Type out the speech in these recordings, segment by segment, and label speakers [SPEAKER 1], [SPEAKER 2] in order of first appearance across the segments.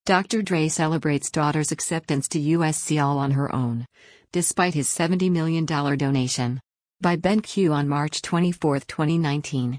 [SPEAKER 1] Dr. Dre celebrates daughter's acceptance to USC all on her own, despite his $70 million donation. By Ben Q on March 24, 2019.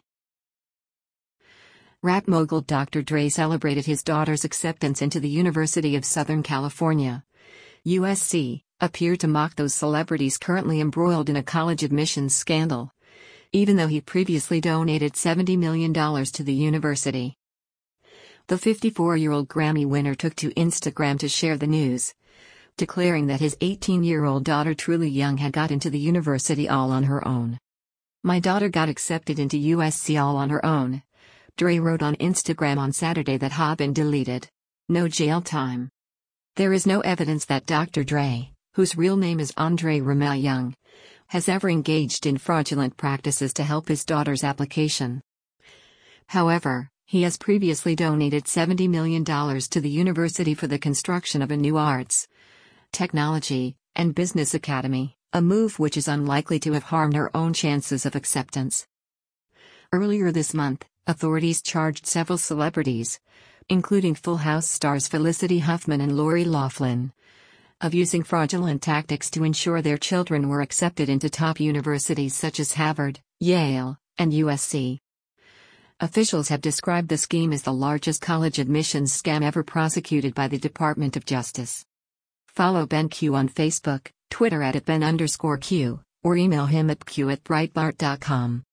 [SPEAKER 1] Rap mogul Dr. Dre celebrated his daughter's acceptance into the University of Southern California, USC, appeared to mock those celebrities currently embroiled in a college admissions scandal, even though he previously donated $70 million to the university. The 54-year-old Grammy winner took to Instagram to share the news, declaring that his 18-year-old daughter Truly Young had got into the university all on her own. "My daughter got accepted into USC all on her own," Dre wrote on Instagram on Saturday that had been deleted. No jail time. There is no evidence that Dr. Dre, whose real name is Andre Ramel Young, has ever engaged in fraudulent practices to help his daughter's application. However, he has previously donated $70 million to the university for the construction of a new arts, technology, and business academy, a move which is unlikely to have harmed her own chances of acceptance. Earlier this month, authorities charged several celebrities, including Full House stars Felicity Huffman and Lori Loughlin, of using fraudulent tactics to ensure their children were accepted into top universities such as Harvard, Yale, and USC. Officials have described the scheme as the largest college admissions scam ever prosecuted by the Department of Justice. Follow Ben Q on Facebook, Twitter @Ben_Q, or email him at q@breitbart.com.